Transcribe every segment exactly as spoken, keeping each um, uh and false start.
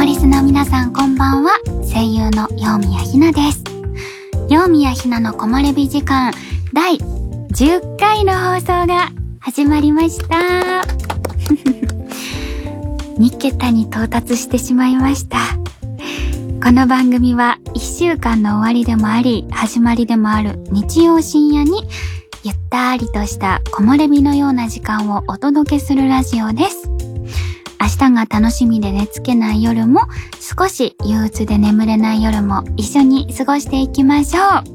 モリスの皆さんこんばんは。声優のようみやひなです。ようみやひなの木漏れ日時間だいじゅっかいの放送が始まりましたにけたに到達してしまいました。この番組はいっしゅうかんの終わりでもあり始まりでもある日曜深夜にゆったりとした木漏れ日のような時間をお届けするラジオです。明日が楽しみで寝つけない夜も少し憂鬱で眠れない夜も一緒に過ごしていきましょう。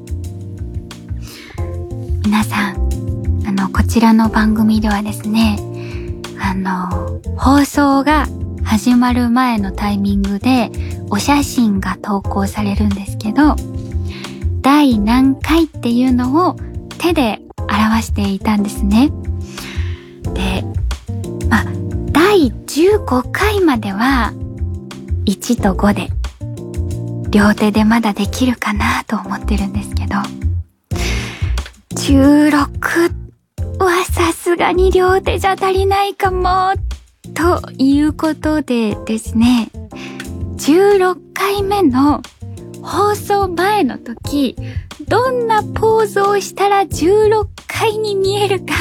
皆さん、あのこちらの番組ではですね、あの放送が始まる前のタイミングでお写真が投稿されるんですけど、第何回っていうのを手で表していたんですね。で、まあだいじゅうごかいまではいちとごで両手でまだできるかなと思ってるんですけど、じゅうろくはさすがに両手じゃ足りないかもということでですね、じゅうろっかいめの放送前の時、どんなポーズをしたらじゅうろっかいに見えるか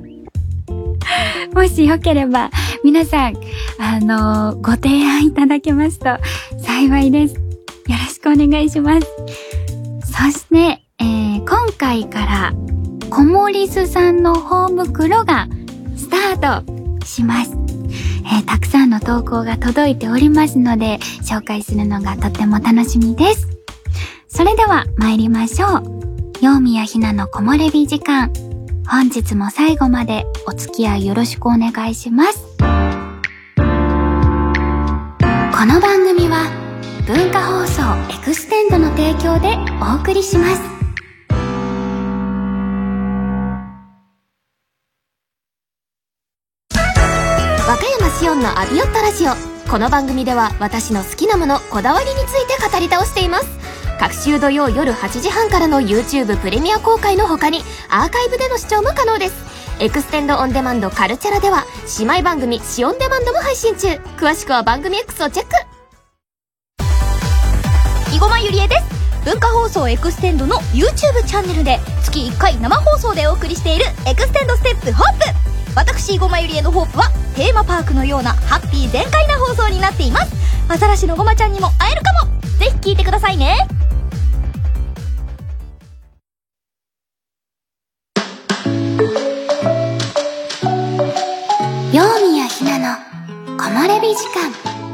もしよければ皆さん、あのー、ご提案いただけますと幸いです。よろしくお願いします。そして、えー、今回からコモリスさんのホーム袋がスタートします。えー、たくさんの投稿が届いておりますので紹介するのがとっても楽しみです。それでは参りましょう。ようみやひなの木漏れ日時間、本日も最後までお付き合いよろしくお願いします。この番組は文化放送エクステンドの提供でお送りします。 和歌山シオンのアビオットラジオ。この番組では私の好きなもの、こだわりについて語り倒しています。各週土曜夜はちじはんからの YouTube プレミア公開の他にアーカイブでの視聴も可能です。エクステンドオンデマンドカルチャラでは姉妹番組シオンデマンドも配信中。詳しくは番組 X をチェック。 生駒ゆりえです。文化放送エクステンドの YouTube チャンネルで月いっかい生放送でお送りしているエクステンドステップホープ。私生駒ゆりえのホープはテーマパークのようなハッピー全開な放送になっています。アザラシのごまちゃんにも会えるかも。ぜひ聞いてくださいね。 ようみやひなの木漏れ日時間。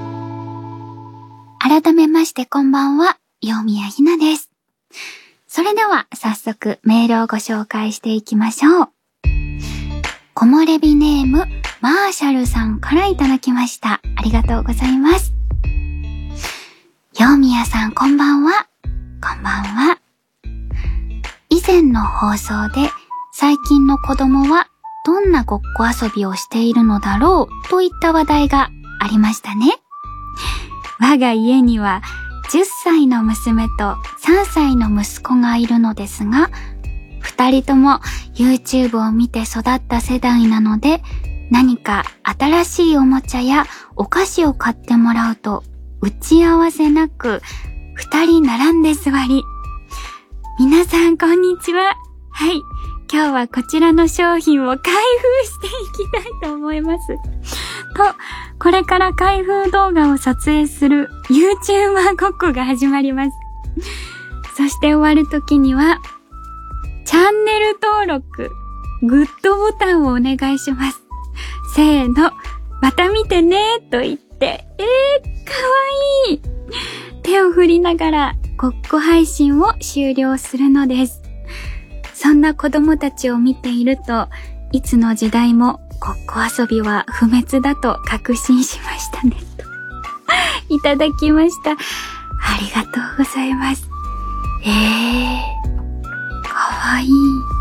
改めましてこんばんは、ようみやひなです。それでは早速メールをご紹介していきましょう。木漏れ日ネームマーシャルさんからいただきました。ありがとうございます。ようみやさんこんばんは。こんばんは。以前の放送で最近の子供はどんなごっこ遊びをしているのだろうといった話題がありましたね。我が家にはじゅっさいの娘とさんさいの息子がいるのですが、二人とも YouTube を見て育った世代なので、何か新しいおもちゃやお菓子を買ってもらうと打ち合わせなく二人並んで座り、皆さんこんにちは。はい。今日はこちらの商品を開封していきたいと思います。と、これから開封動画を撮影する YouTuber ごっこが始まります。そして終わる時には、チャンネル登録、グッドボタンをお願いします。せーの、また見てねと言って、えー、かわいい。手を振りながらごっこ配信を終了するのです。そんな子供たちを見ていると、いつの時代もごっこ遊びは不滅だと確信しましたね。といただきました。ありがとうございます。えー、かわいい。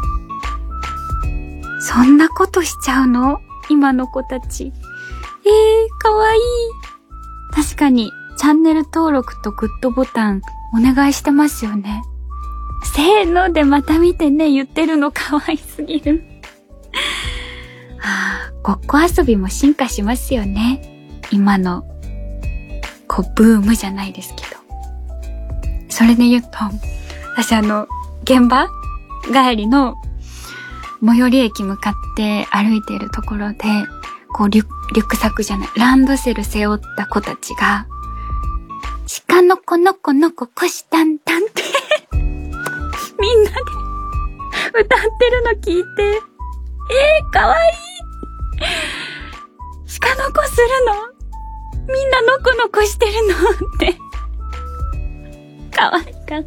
そんなことしちゃうの？今の子たち。えー、かわいい。確かに、チャンネル登録とグッドボタンお願いしてますよね。せーのでまた見てね言ってるのかわいすぎる。はあ、ごっこ遊びも進化しますよね。今の子こうブームじゃないですけど。それで言うと、私あの、現場帰りの最寄り駅向かって歩いているところで、こうリュ、リュックサックじゃない、ランドセル背負った子たちが、鹿の子の子の子虎視眈々ってみんなで歌ってるの聞いて、えー、かわいい。鹿の子するの？みんなのこのこしてるのってかわいかった。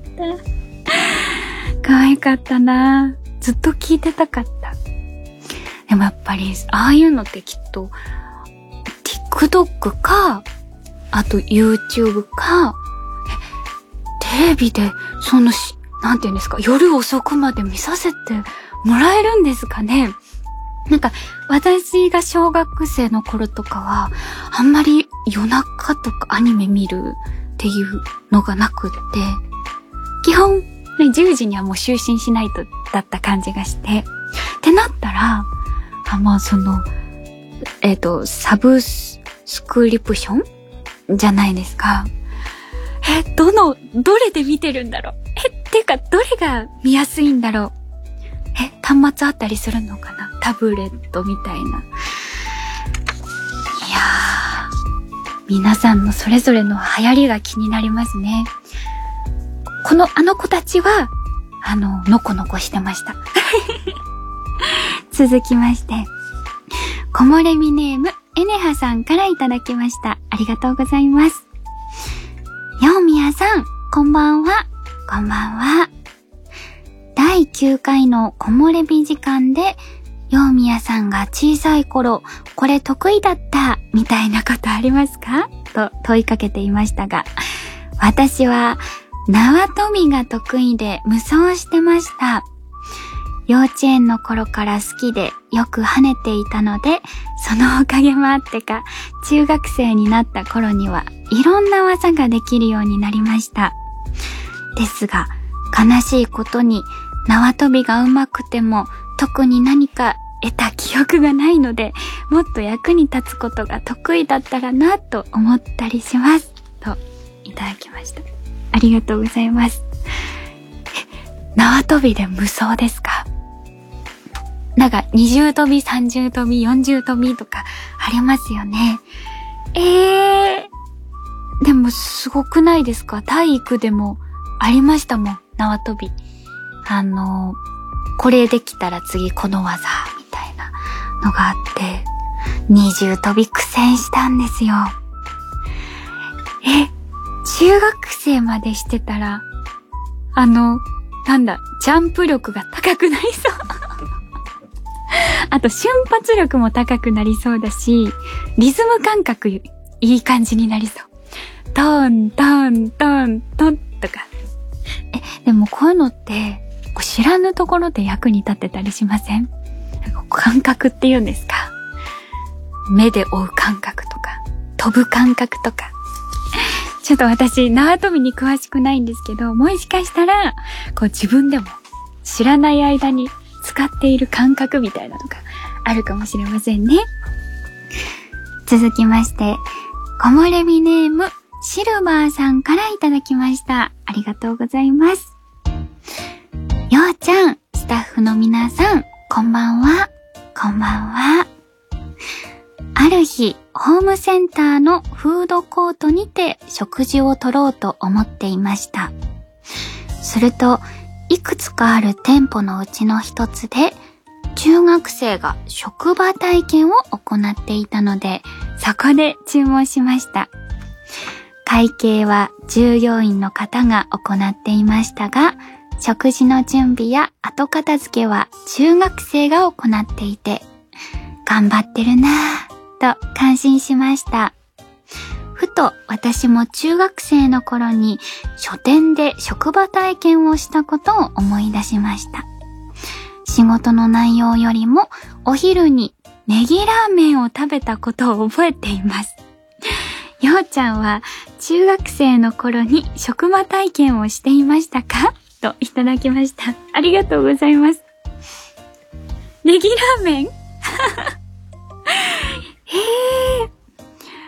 かわいかったな。ずっと聞いてたかった。でもやっぱり、ああいうのってきっと、TikTok か、あと YouTube か、テレビで、そのし、なんて言うんですか、夜遅くまで見させてもらえるんですかね。なんか、私が小学生の頃とかは、あんまり夜中とかアニメ見るっていうのがなくって、基本、ね、じゅうじにはもう就寝しないとだった感じがして、ってなったら、あ、まあその、えっと、サブスクリプションじゃないですか。え、どの、どれで見てるんだろう。え、っていうか、どれが見やすいんだろう。え、端末あったりするのかな？タブレットみたいな。いやー、皆さんのそれぞれの流行りが気になりますね。この、あの子たちは、あの、のこのこしてました。続きまして、木漏れ日ネーム、エネハさんからいただきました。ありがとうございます。ようみやさん、こんばんは。こんばんは。だいきゅうかいの木漏れ日時間で、ようみやさんが小さい頃、これ得意だった、みたいなことありますか？と問いかけていましたが、私は、縄跳びが得意で無双してました。幼稚園の頃から好きでよく跳ねていたので、そのおかげもあってか、中学生になった頃にはいろんな技ができるようになりました。ですが、悲しいことに縄跳びが上手くても特に何か得た記憶がないので、もっと役に立つことが得意だったらなと思ったりします。と、いただきました。ありがとうございます。え、縄跳びで無双ですか？なんか二重跳び、三重跳び、四重跳びとかありますよね。えー、でもすごくないですか？体育でもありましたもん、縄跳び。あの、これできたら次この技みたいなのがあって、二重跳び苦戦したんですよ。え、中学生までしてたら、あの、なんだ、ジャンプ力が高くなりそう。あと瞬発力も高くなりそうだし、リズム感覚いい感じになりそう。トントントントンとか。え、でもこういうのって知らぬところで役に立ってたりしません？感覚って言うんですか？目で追う感覚とか、飛ぶ感覚とか。ちょっと私縄跳びに詳しくないんですけど、もしかしたらこう自分でも知らない間に使っている感覚みたいなのがあるかもしれませんね。続きまして、木漏れ日ネームシルバーさんからいただきました。ありがとうございます。ようちゃん、スタッフの皆さん、こんばんは。こんばんは。ある日、ホームセンターのフードコートにて食事をとろうと思っていました。すると、いくつかある店舗のうちの一つで、中学生が職場体験を行っていたので、そこで注文しました。会計は従業員の方が行っていましたが、食事の準備や後片付けは中学生が行っていて、頑張ってるなぁと感心しました。ふと私も中学生の頃に書店で職場体験をしたことを思い出しました。仕事の内容よりもお昼にネギラーメンを食べたことを覚えています。ようちゃんは中学生の頃に職場体験をしていましたか？といただきました。ありがとうございます。ネギラーメンへー。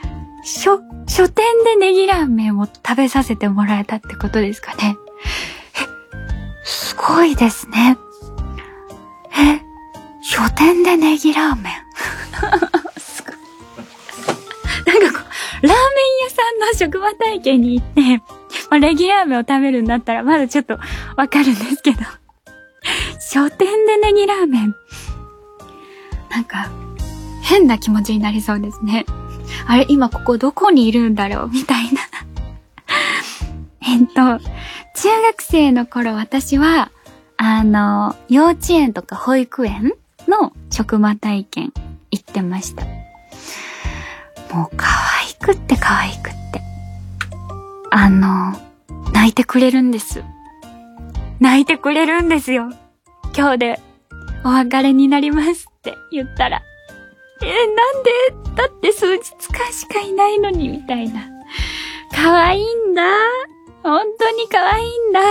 書、書店でネギラーメンを食べさせてもらえたってことですかね。え、すごいですね。え、書店でネギラーメンすごい。なんかこう、ラーメン屋さんの職場体験に行って、まあ、レギュラーメンを食べるんだったらまだちょっとわかるんですけど、書店でネギラーメン。なんか、変な気持ちになりそうですね。あれ、今ここどこにいるんだろうみたいな。えっと、中学生の頃私は、あの、幼稚園とか保育園の職場体験行ってました。もう可愛くって可愛くって。あの、泣いてくれるんです。泣いてくれるんですよ。今日でお別れになりますって言ったら。えー、なんでだって数日間しかいないのにみたいな。可愛いんだ。本当に可愛いんだ。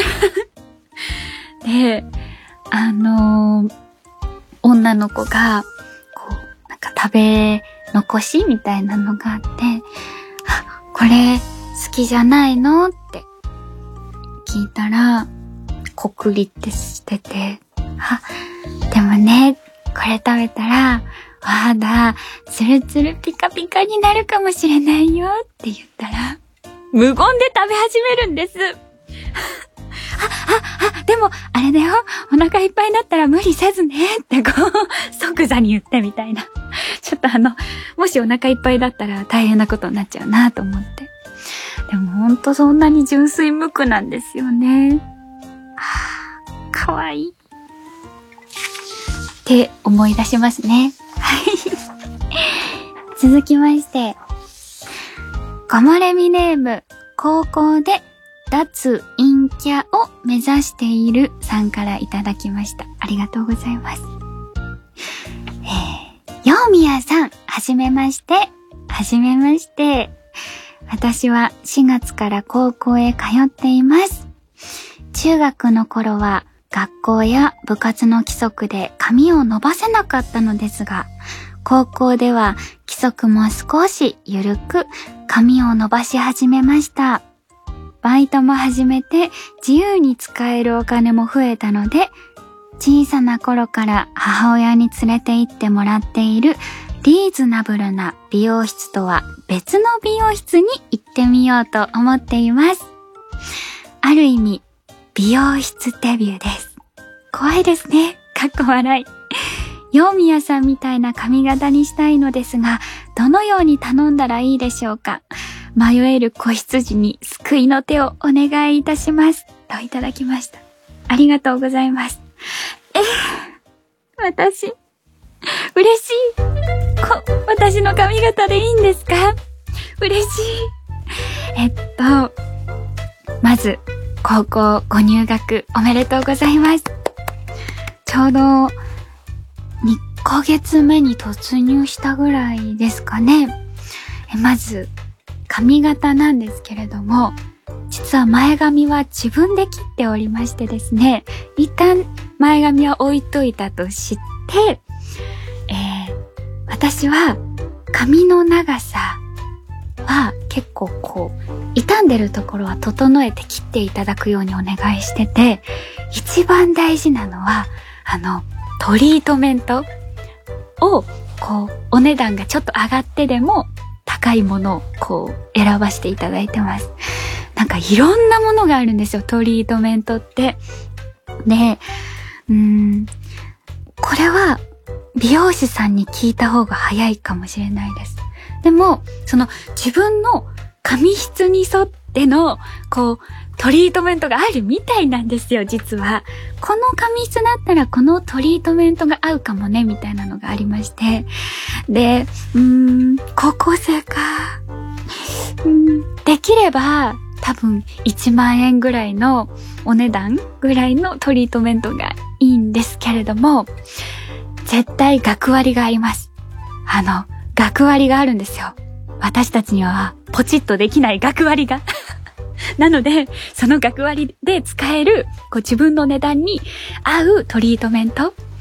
で、あのー、女の子が、こう、なんか食べ残しみたいなのがあって、あ、これ好きじゃないのって聞いたら、コクリってしてて、あ、でもね、これ食べたら、肌、ツルツルピカピカになるかもしれないよって言ったら、無言で食べ始めるんです。あ、あ、あ、でも、あれだよ、お腹いっぱいになったら無理せずねってこう、即座に言ってみたいな。ちょっとあの、もしお腹いっぱいだったら大変なことになっちゃうなと思って。でもほんとそんなに純粋無垢なんですよね。はぁ、かわいい。って思い出しますね。はい。続きまして、木漏れ日ネーム、高校で脱陰キャを目指しているさんからいただきました。ありがとうございます。えー、ようみやさん、はじめまして。はじめまして。私はしがつから高校へ通っています。中学の頃は学校や部活の規則で髪を伸ばせなかったのですが、高校では規則も少し緩く髪を伸ばし始めました。バイトも始めて自由に使えるお金も増えたので、小さな頃から母親に連れて行ってもらっているリーズナブルな美容室とは別の美容室に行ってみようと思っています。ある意味、美容室デビューです。怖いですね。かっこ笑い。ヨウミヤさんみたいな髪型にしたいのですが、どのように頼んだらいいでしょうか。迷える子羊に救いの手をお願いいたします。といただきました。ありがとうございます。えー、私、嬉しい。こ、私の髪型でいいんですか？嬉しい。えっと、まず、高校ご入学おめでとうございます。ちょうどにかげつめに突入したぐらいですかね。えまず、髪型なんですけれども、実は前髪は自分で切っておりましてですね、一旦前髪は置いといたとして、えー、私は髪の長さは結構こう、傷んでるところは整えて切っていただくようにお願いしてて、一番大事なのは、あの、トリートメントを、こう、お値段がちょっと上がってでも、高いものをこう選ばせていただいてます。なんかいろんなものがあるんですよ、トリートメントって。で、うーん、これは美容師さんに聞いた方が早いかもしれないです。でも、その自分の髪質に沿ってのこうトリートメントがあるみたいなんですよ、実は。この髪質だったらこのトリートメントが合うかもね、みたいなのがありまして。で、うーん、高校生か。うん、できれば、多分いちまんえんぐらいのお値段ぐらいのトリートメントがいいんですけれども、絶対学割があります。あの、学割があるんですよ。私たちにはポチッとできない学割が。なので、その学割で使える、こう自分の値段に合うトリートメント。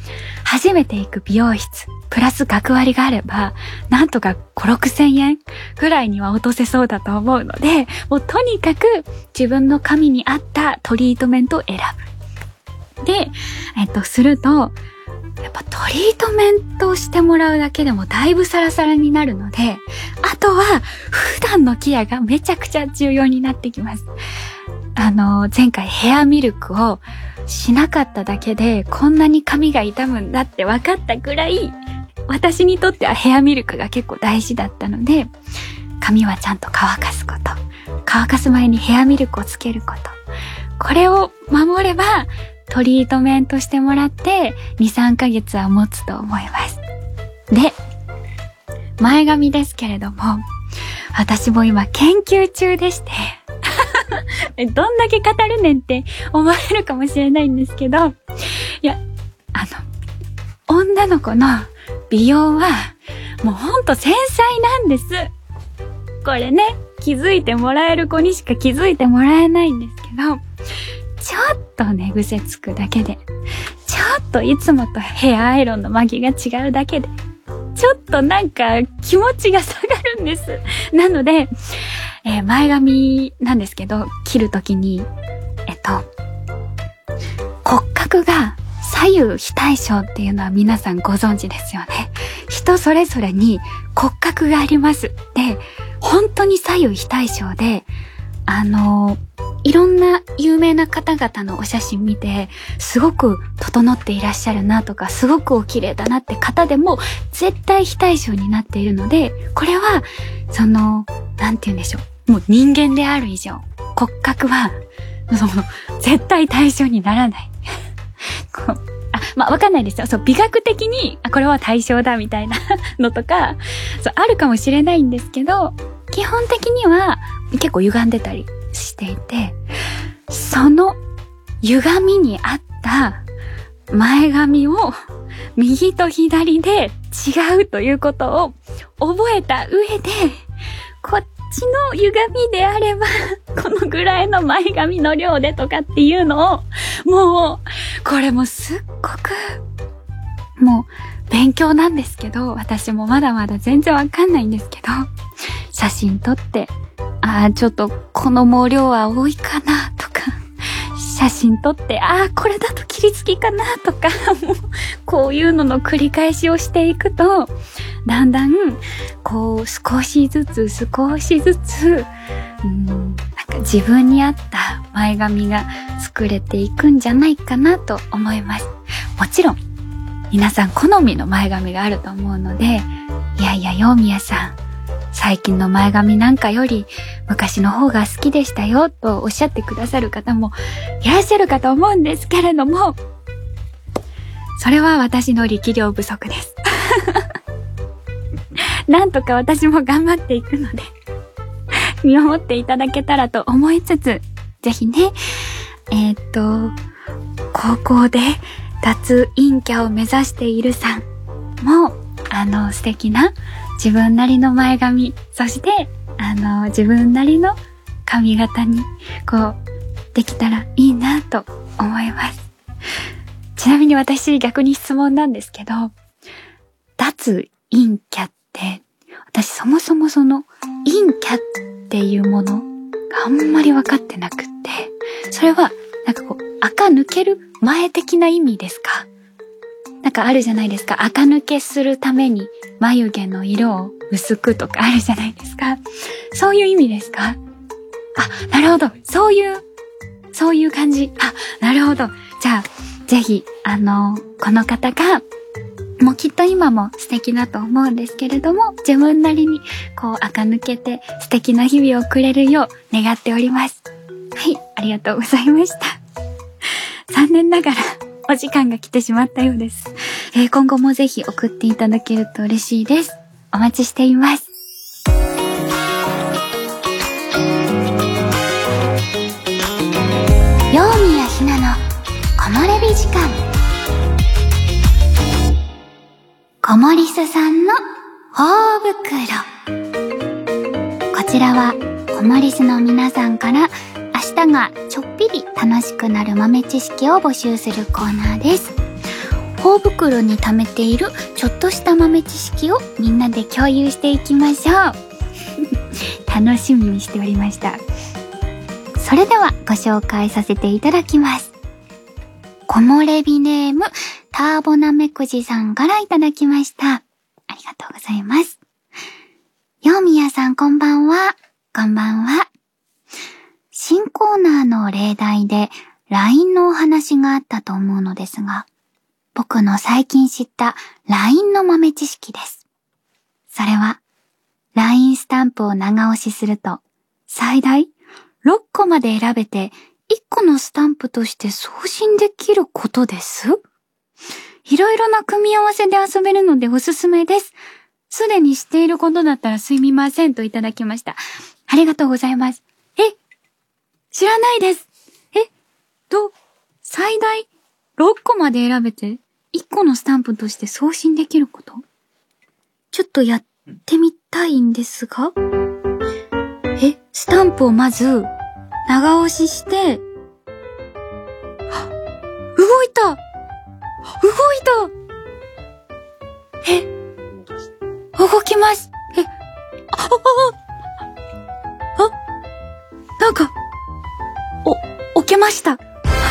初めて行く美容室、プラス学割があれば、なんとかご、ろくせんえんぐらいには落とせそうだと思うので、もうとにかく自分の髪に合ったトリートメントを選ぶ。で、えっと、すると、やっぱトリートメントをしてもらうだけでもだいぶサラサラになるので、あとは普段のケアがめちゃくちゃ重要になってきます。あの、前回ヘアミルクをしなかっただけでこんなに髪が傷むんだって分かったぐらい、私にとってはヘアミルクが結構大事だったので、髪はちゃんと乾かすこと、乾かす前にヘアミルクをつけること、これを守ればトリートメントしてもらってに、さんかげつは持つと思います。で、前髪ですけれども、私も今研究中でしてどんだけ語るねんって思われるかもしれないんですけど、いや、あの、女の子の美容はもうほんと繊細なんです。これね、気づいてもらえる子にしか気づいてもらえないんですけど、ちょっと寝癖つくだけで、ちょっといつもとヘアアイロンの巻きが違うだけで、ちょっとなんか気持ちが下がるんです。なので、えー、前髪なんですけど、切るときに、えっと、骨格が左右非対称っていうのは皆さんご存知ですよね。人それぞれに骨格があります。で、本当に左右非対称で、あのー、いろんな有名な方々のお写真見て、すごく整っていらっしゃるなとか、すごくお綺麗だなって方でも、絶対非対称になっているので、これは、その、なんて言うんでしょう。もう人間である以上、骨格は、その、絶対対称にならない。こうあ、まあ、わかんないですよ。そう、美学的に、あ、これは対称だみたいなのとか、そう、あるかもしれないんですけど、基本的には結構歪んでたりしていて、その歪みに合った前髪を右と左で違うということを覚えた上で、こっちの歪みであればこのぐらいの前髪の量でとかっていうのを、もうこれもすっごくもう勉強なんですけど、私もまだまだ全然わかんないんですけど、写真撮って、ああ、ちょっとこの毛量は多いかなとか、写真撮って、ああ、これだと切りつきかなとか、もう、こういうのの繰り返しをしていくと、だんだん、こう、少しずつ少しずつ、うん、なんか自分に合った前髪が作れていくんじゃないかなと思います。もちろん、皆さん好みの前髪があると思うので、いやいや、ようみやさん、最近の前髪なんかより昔の方が好きでしたよとおっしゃってくださる方もいらっしゃるかと思うんですけれども、それは私の力量不足です。なんとか私も頑張っていくので見守っていただけたらと思いつつ、ぜひね、えー、っと高校で脱陰キャを目指しているさんも、あの素敵な自分なりの前髪、そしてあの自分なりの髪型にこうできたらいいなと思います。ちなみに私逆に質問なんですけど、脱陰キャって私そもそもその陰キャっていうものがあんまり分かってなくって、それはなんかこう垢抜ける前的な意味ですか？なんかあるじゃないですか。垢抜けするために眉毛の色を薄くとかあるじゃないですか。そういう意味ですか？あ、なるほど。そういう、そういう感じ。あ、なるほど。じゃあ、ぜひ、あの、この方が、もうきっと今も素敵だと思うんですけれども、自分なりにこう垢抜けて素敵な日々をくれるよう願っております。はい、ありがとうございました。残念ながら、お時間が来てしまったようです。えー、今後もぜひ送っていただけると嬉しいです。お待ちしています。ようみやひなの木漏れ日時間。コモリスさんの頬袋。こちらはコモリスの皆さんから明日がちょっぴり楽しくなる豆知識を募集するコーナーです。 頬袋に溜めているちょっとした豆知識をみんなで共有していきましょう。楽しみにしておりました。それではご紹介させていただきます。木漏れ日ネームターボナメクジさんからいただきました。ありがとうございます。ようみやさんこんばんは。こんばんは。新コーナーの例題で ライン のお話があったと思うのですが、僕の最近知った ライン の豆知識です。それは、ライン スタンプを長押しすると、最大ろっこまで選べて、いっこのスタンプとして送信できることです。いろいろな組み合わせで遊べるのでおすすめです。すでに知っていることだったらすみませんといただきました。ありがとうございます。え、知らないです。え、と、最大ろっこまで選べて、いっこのスタンプとして送信できること？ちょっとやってみたいんですが。え、スタンプをまず、長押しして、は、動いた！動いた！え、動きます。え、あ、あ、あ、なんか、お、置けました。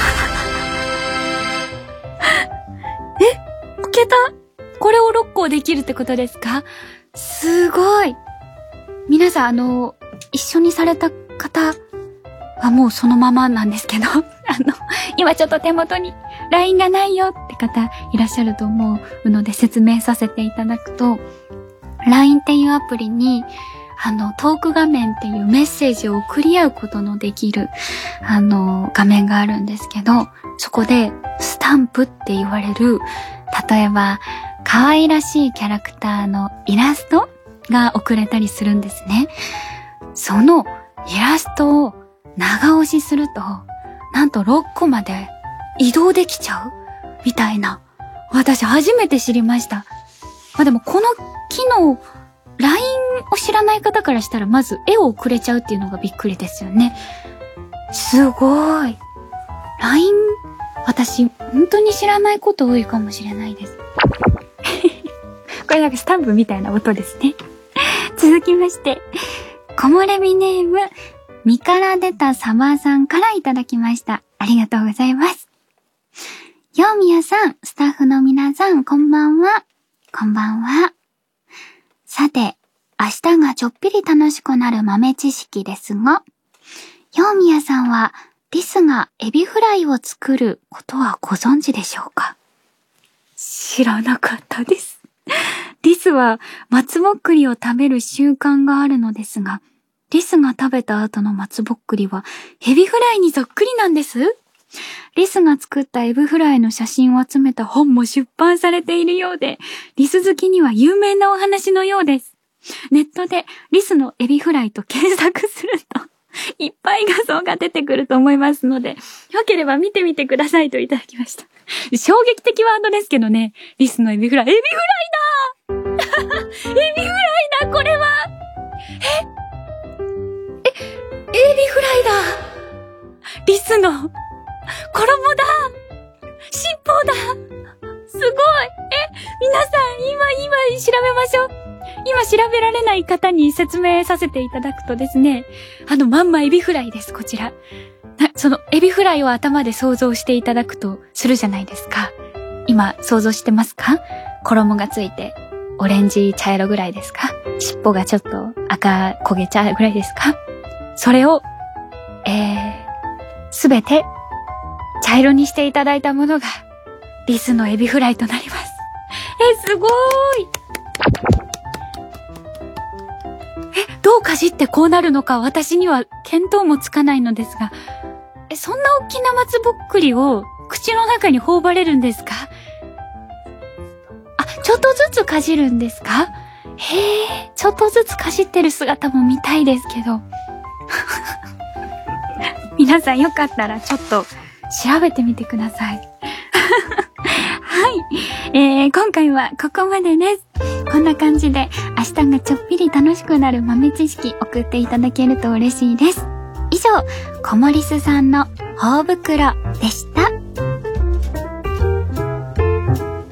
え、置けた？これをろっこできるってことですか？すごい。皆さん、あの、一緒にされた方はもうそのままなんですけど、あの、今ちょっと手元に ライン がないよって方いらっしゃると思うので説明させていただくと、ライン っていうアプリに、あの、トーク画面っていうメッセージを送り合うことのできる、あの、画面があるんですけど、そこで、スタンプって言われる、例えば、可愛らしいキャラクターのイラストが送れたりするんですね。そのイラストを長押しすると、なんとろっこまで移動できちゃうみたいな。私初めて知りました。まあでもこの機能、ライン を知らない方からしたらまず絵を送れちゃうっていうのがびっくりですよね。すごい。ライン、私本当に知らないこと多いかもしれないです。これなんかスタンプみたいな音ですね。続きまして、木漏れ日ネーム、身から出たサマーさんからいただきました。ありがとうございます。ようみやさん、スタッフの皆さん、こんばんは。こんばんは。さて、明日がちょっぴり楽しくなる豆知識ですが、ようみやさんは、リスがエビフライを作ることはご存知でしょうか？知らなかったです。リスは松ぼっくりを食べる習慣があるのですが、リスが食べた後の松ぼっくりはエビフライにそっくりなんです。リスが作ったエビフライの写真を集めた本も出版されているようで、リス好きには有名なお話のようです。ネットでリスのエビフライと検索すると、いっぱい画像が出てくると思いますので、よければ見てみてくださいといただきました。衝撃的ワードですけどね、リスのエビフライ、エビフライだエビフライだこれはええ、エビフライだリスの衣だ尻尾だすごいえ、皆さん今今調べましょう今調べられない方に説明させていただくとですね、あのまんまエビフライです、こちら。そのエビフライを頭で想像していただくとするじゃないですか。今想像してますか？衣がついて、オレンジ茶色ぐらいですか？尻尾がちょっと赤焦げ茶ぐらいですか？それを、えー、すべて茶色にしていただいたものがリスのエビフライとなります。え、すごーい。え、どうかじってこうなるのか私には見当もつかないのですが、え、そんな大きな松ぼっくりを口の中に頬張れるんですか？あ、ちょっとずつかじるんですか？へえ、ちょっとずつかじってる姿も見たいですけど。皆さんよかったらちょっと調べてみてください。はい、えー、今回はここまでです。こんな感じで明日がちょっぴり楽しくなる豆知識送っていただけると嬉しいです。以上、コモリスさんの頬袋でした。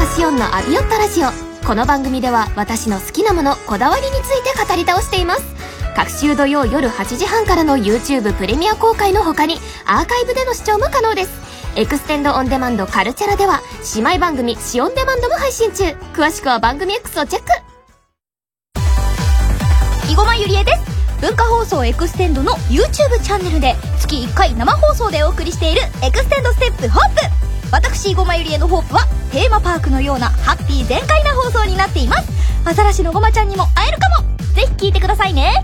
しおんのアビオッタラジオ。この番組では私の好きなもの、こだわりについて語り倒しています。各週土曜夜はちじはんからの YouTube プレミア公開の他にアーカイブでの視聴も可能です。エクステンドオンデマンドカルチャラでは姉妹番組シオンデマンドも配信中。詳しくは番組 X をチェック。 生駒ゆりえです。文化放送エクステンドの YouTube チャンネルで月いっかい生放送でお送りしているエクステンドステップホープ。私生駒ゆりえのホープはテーマパークのようなハッピー全開な放送になっています。アザラシのごまちゃんにも会えるかも。ぜひ聞いてくださいね。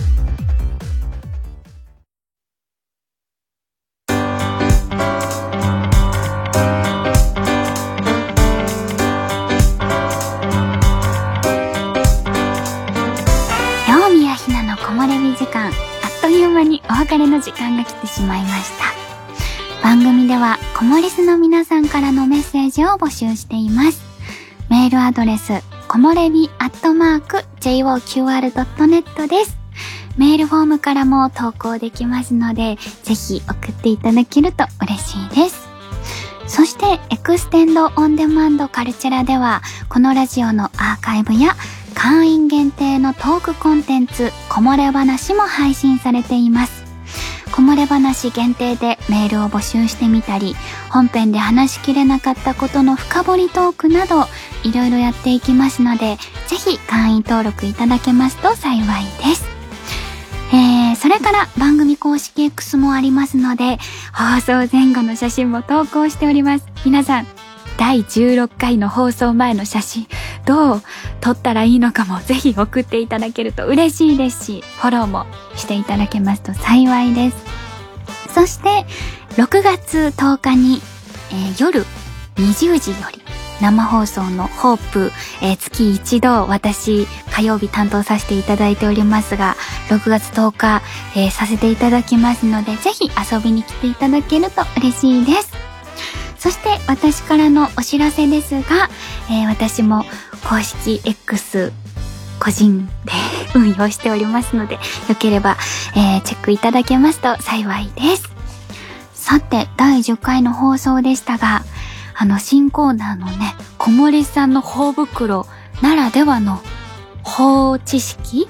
曜宮ひなの木漏れ日時間、あっという間にお別れの時間が来てしまいました。番組ではコモリスの皆さんからのメッセージを募集しています。メールアドレスこもれびアットマーク ジェイオーキューアールドットネット です。メールフォームからも投稿できますので、ぜひ送っていただけると嬉しいです。そしてエクステンドオンデマンドカルチャラではこのラジオのアーカイブや会員限定のトークコンテンツこもれ話も配信されています。こもれ話限定でメールを募集してみたり、本編で話しきれなかったことの深掘りトークなどいろいろやっていきますので、ぜひ会員登録いただけますと幸いです。えー、それから番組公式 X もありますので、放送前後の写真も投稿しております。皆さん、だいじゅうろっかいの放送前の写真どう撮ったらいいのかもぜひ送っていただけると嬉しいですし、フォローもしていただけますと幸いです。そしてろくがつとおかに、えー、夜にじゅうじより生放送のホープ、えー、月一度私火曜日担当させていただいておりますが、ろくがつとおか、えー、させていただきますので、ぜひ遊びに来ていただけると嬉しいです。そして私からのお知らせですが、えー、私も公式 X 個人で運用しておりますので、よければ、えー、チェックいただけますと幸いです。さて、だいじゅっかいの放送でしたが、あの新コーナーのね、小森さんの頬袋ならではの法知識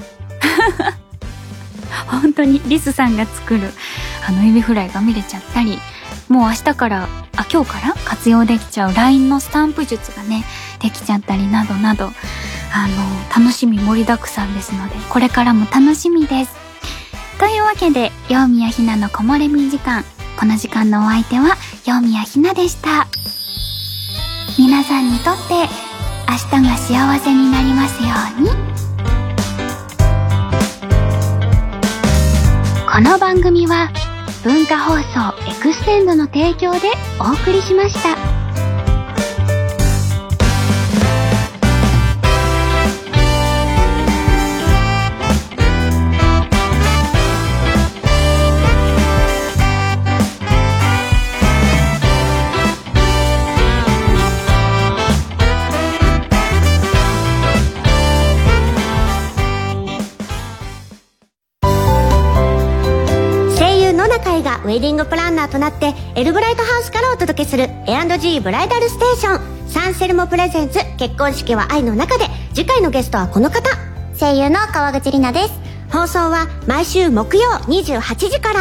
本当にリスさんが作るあのエビフライが見れちゃったり、もう明日からあ今日から活用できちゃう ライン のスタンプ術がねできちゃったりなどなど、あの楽しみ盛りだくさんですので、これからも楽しみです。というわけで、曜宮ひなの木漏れ日時間、この時間のお相手は曜宮ひなでした。皆さんにとって明日が幸せになりますように。この番組は文化放送エクステンドの提供でお送りしました。 ウェディングプランナーとなってエルブライトハウスからお届けする エーアンドジー ブライダルステーションサンセルモプレゼンツ結婚式は愛の中で、次回のゲストはこの方、声優の川口里奈です。放送は毎週木曜にじゅうはちじから。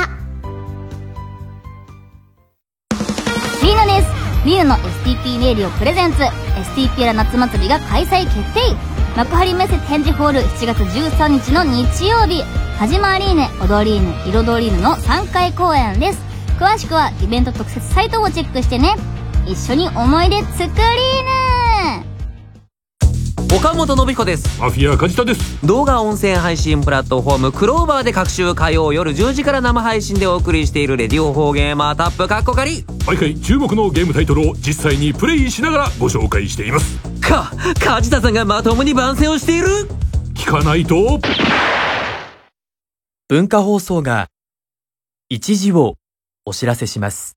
リーナです。リーナの エスティーピー レディオプレゼンツ エスティーピー ラ夏祭りが開催決定。幕張メッセ展示ホールしちがつじゅうさんにちの日曜日、はじまアリーネ、踊りーネ、彩りーネのさんかい公演です。詳しくはイベント特設サイトをチェックしてね。一緒に思い出作りーね。 岡本信彦です。 マフィア梶田です。 動画音声配信プラットフォームクローバーで各週火曜夜じゅうじから生配信でお送りしているレディオフォーゲーマータップカッコカリ。 毎回注目のゲームタイトルを実際にプレイしながらご紹介しています。 か、梶田さんがまともに番宣をしている。 聞かないと。 文化放送が一時をお知らせします。